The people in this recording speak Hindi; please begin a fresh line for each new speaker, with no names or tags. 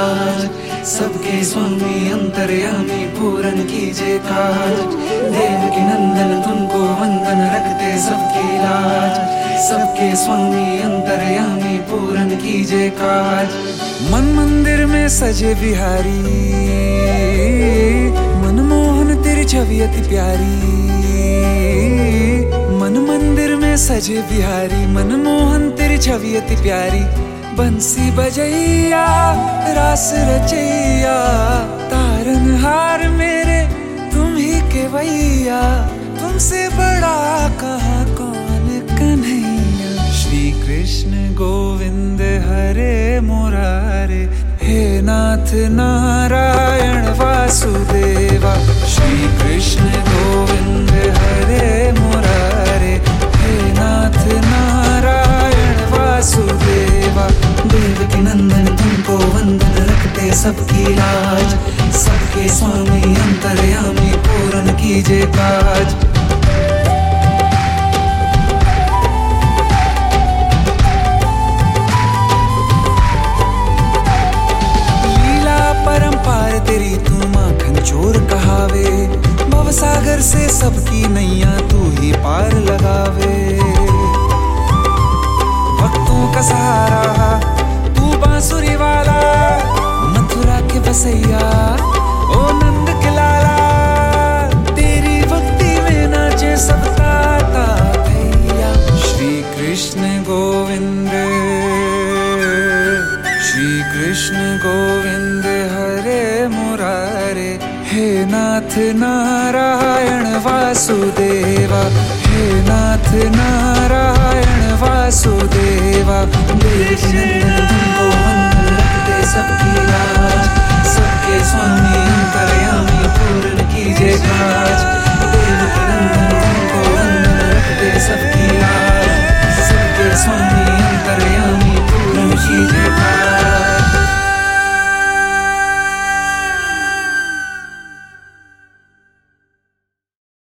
लाज। सबके स्वामी अंतर्यामी पूरन कीजिए काज। देवकी नंदन तुमको वंदन रखते सबकी लाज। सबके स्वामी अंतर्यामी पूरन कीजिए काज। मन मंदिर में सजे बिहारी, मनमोहन तेरी छवि अति प्यारी। मन मंदिर में सजे बिहारी, मनमोहन तेरी छवि अति प्यारी। बंसी बजैया रास रचैया, तारनहार मेरे तुम ही के वैया। तुमसे बड़ा कहाँ कौन कन्हैया। श्री कृष्ण गोविंद हरे मुरारे, हे नाथ नारायण वासुदेवा। श्री कृष्ण गोविंद हरे मुरारे, हे नाथ नारायण वासुदेवा। देवकी नंदन तुमको वंदन रखते सबकी लाज। सबके स्वामी अंतर्यामी पूरन कीजिए काज। परंपार तेरी तू माखन चोर कहावे। भवसागर से सबकी नैया तू ही पार लगावे। भक्तों का सहारा तू बांसुरी वाला, मथुरा के बसैया ओ नंद के लाला। तेरी भक्ति में नाचे सब ताता भैया। श्री कृष्ण गोविंद, श्री कृष्ण गोविंद हरे मुरारे, हे नाथ नारायण वासुदेवा। हे नाथ नारायण वासुदेवा। देवकी नंदन